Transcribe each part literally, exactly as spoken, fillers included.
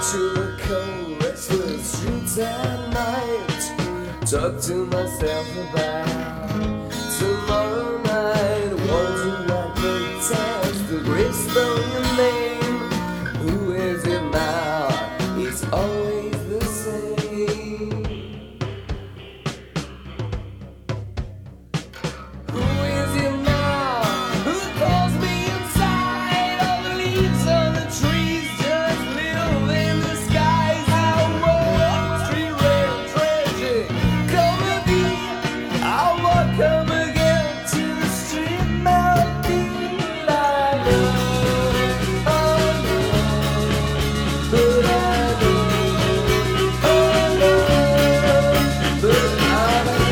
to the cold, restless streets at night. Talk to myself about tomorrow night. Wondering what the test, the grace spell your name. Who is it now? It's always the same. Who is it now? Who calls me inside? All the leaves on the trees just live in the skies. I walk street rail tragic comedy. I walk come again to the street melody. I know, oh no, but I know, oh no, but I know.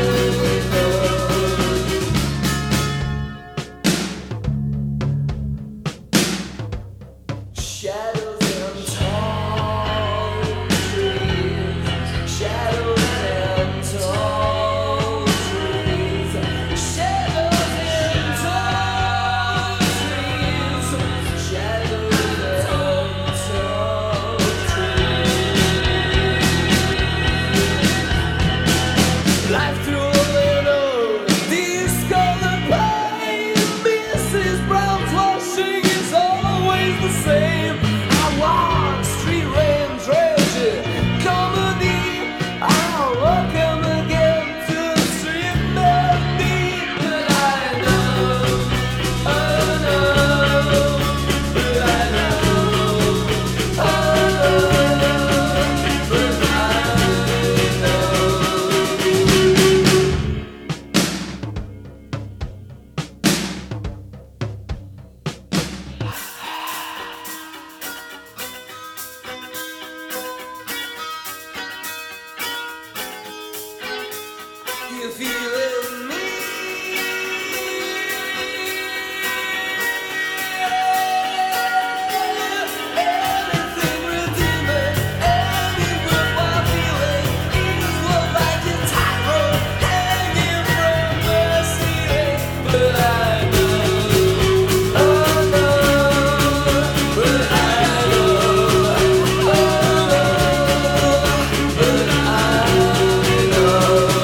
Shadows and tall trees, shadows and tall trees, shadows and tall trees, shadows and tall trees. Life through a little discolored pine. Missus Brown's washing is always the same. I walk street rain tragic comedy. I'll welcome again to the street melody. But I know, oh no, but I know, oh no, but I know. You feeling me? Anything redeeming, any worthwhile feeling is what like a tightrope hanging from the ceiling. But I know, oh no, but I know, oh no, but I know.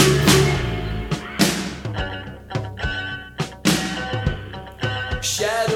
Shadow